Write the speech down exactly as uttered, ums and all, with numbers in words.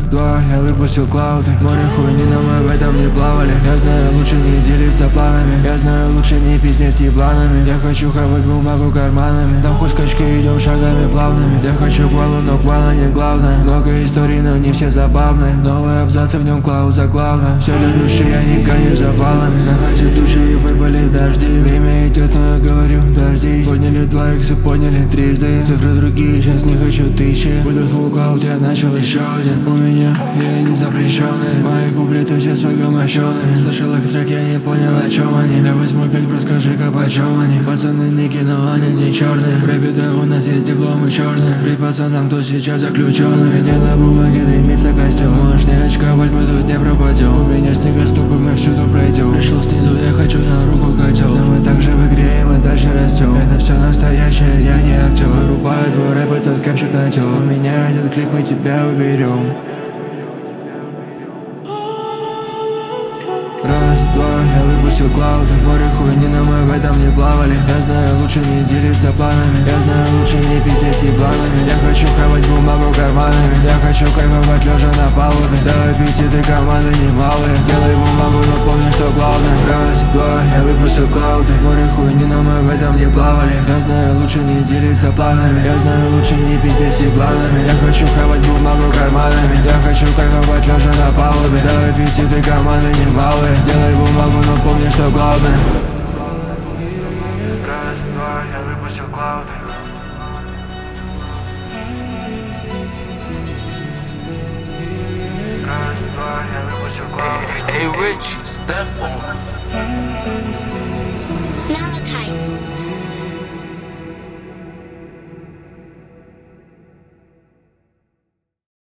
два, я выпустил клауды. Море хуйни, но мы в этом не плавали. Я знаю, лучше не делиться планами. Я знаю, лучше не пиздеть с ебланами. Я хочу хавать бумагу карманами. На хуй скачки идем шагами плавными. Я хочу квалу, но квала не главное. Много историй, но не все забавные. Новые абзацы, в нем клауд заглавно. Все для души, я не гоню за баллами. Находят души и выпали дожди. Время идет, но я говорю, дождись. Подняли два икса, подняли трижды. Цифры другие, сейчас не хочу тысячи. Выдохнул клауд, я начал еще один. У меня я не запрещенный. Мои куплеты все спогомощенные. Слышал их трек, я не понял, о чем они. Я возьму пять, расскажи-ка почем они. Пацаны ники, но они не черные. В рэпе да у нас есть дипломы черные. Фри пацанам, кто сейчас заключенный. Меня на бумаге дымится костюм. Можешь не очковать, мы тут не пропадем. У меня снегоступы, мы всюду пройдем. Пришел снизу, я хочу на руку котел. Но мы также в игре, и мы дальше растем. Это все настоящее, я не актер. Вырубаю твой рэп, этот капчик нател. У меня этот клип, мы тебя уберем. Раз, два, я выпустил клауды. Море хуйни, но мы в этом не плавали. Я знаю, лучше не делиться планами. Я знаю, лучше не пиздеть с ебланами. Я хочу хавать бумагу карманами. Я хочу кайфовать лежа на палубе. До аппетиты команды немалые. Делай бумагу, но помни, что главное. Раз, два, я выпустил клауды. Море хуйни, но мы в этом не плавали. Я знаю, лучше не делиться планами. Я знаю, лучше не пиздеть с ебланами. Я хочу хавать бумагу карманами. Я хочу кайфовать лежа на палубе. До аппетиты команды немалые. Делай бумагу, но помни, что главное. Раз, два, я выпустил клауды. Раз, два, я выпустил клауды. Hey, Rich, step on. Malachi.